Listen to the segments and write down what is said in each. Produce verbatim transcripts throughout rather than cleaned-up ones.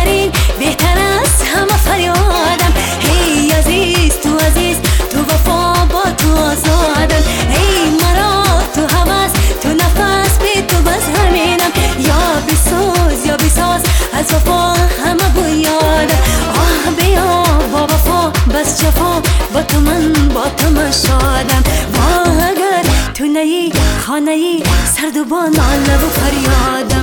بهترین بهتر از همه فریادم. هی عزیز تو عزیز تو وفا با تو آزادم. ای مرا تو هوس تو نفس بی تو بس همینم. یا بساز یا بساز از وفا همه بویادم. آه بیا با وفا بس جفا با تو من با تو من شادم. واه اگر تو نهی خانه ای سرد و با ناله و فریادم.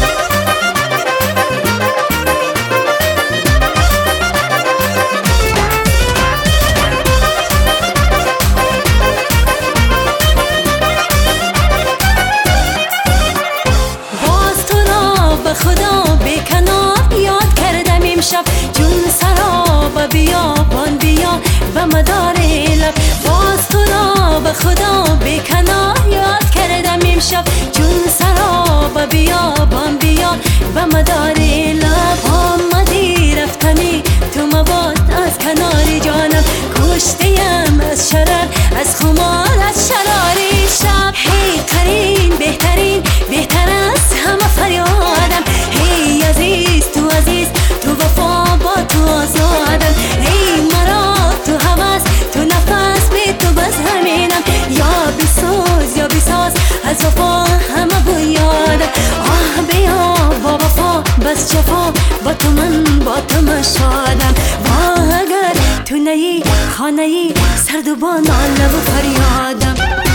خدا بیکنار یاد کردم امشب جون سراب بیابان بیا به مدار لب. باز تو را به خدا بیکنار یاد کردم امشب جون سراب بیابان بیا به مدار لب. آمدی رفتنی تو مباد از کنار جانم. کشتیم از شرر از خمار از شراری شب. هی قرین بهترین بهتر از همه فریادم. هی عزیز تو عزیز تو وفا با تو آزادم. ای مرا تو هوس تو نفس بی تو بس همینم. یا بساز یا بساز از وفا همه بویادم. آه بیا با وفا بس جفا با تو من با تو من شادم. واه اگر تو نهی خانه ای سرد و با ناله و فریادم.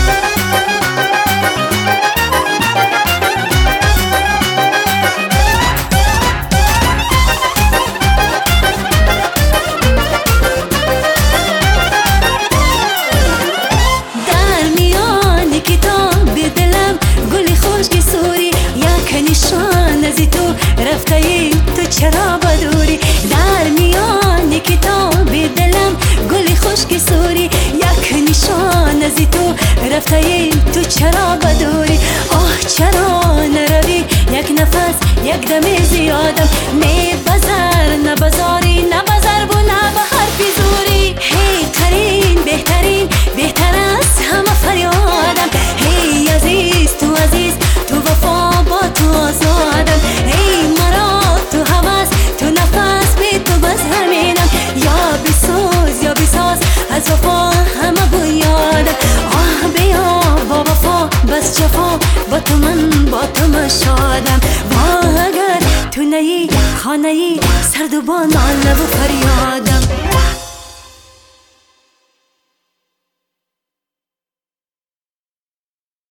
نشان از تو رفته ای تو چرا بدوری. در میان کتاب دلم گل خشک سوری. یک نشان از تو رفته ای تو چرا بدوری. آه چرا نروی یک نفس یک دم زیادم. نه بزر نه بزاری نه بزر و نه به حرفی زوری. هی قرین بهترین بهتر از همه فریادم. هی عزیز تو عزیز تو وفا با تو آزادم. ای مرا تو هوس تو نفس بی تو بس همینم. یا بساز یا بساز از وفا همه بویادم. آه بیا با وفا بس جفا با تو من با تو من شادم. واه اگر تو نهی خانه ای سرد و با ناله و فریادم.